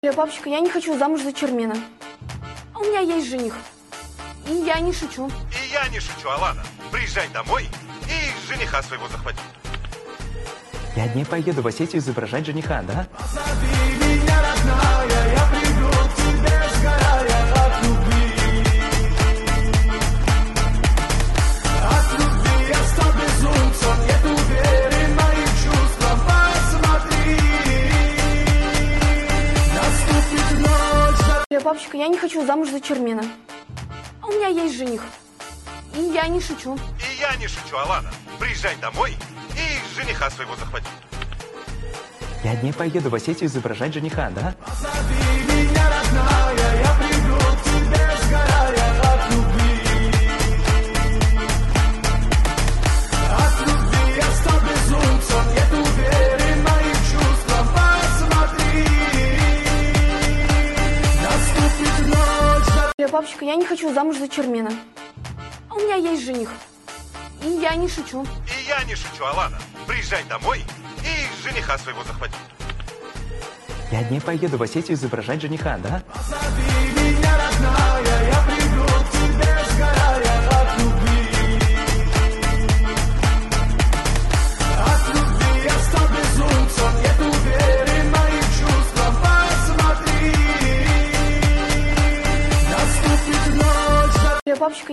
Папочка, я не хочу замуж за Чермена. А у меня есть жених. И я не шучу. И я не шучу, Алана. Приезжай домой и жениха своего захвати. 5 дней поеду в Осетию изображать жениха, да? Папочка, я не хочу замуж за Чермена. А у меня есть жених. И я не шучу. И я не шучу, Алана. Приезжай домой и жениха своего захвати. 5 дней поеду в Осетию изображать жениха, да? Папочка, я не хочу замуж за Чермена. А у меня есть жених. И я не шучу. И я не шучу, Алана. Приезжай домой и жениха своего захвати. 5 дней поеду в Осетию изображать жениха, да? Папочка,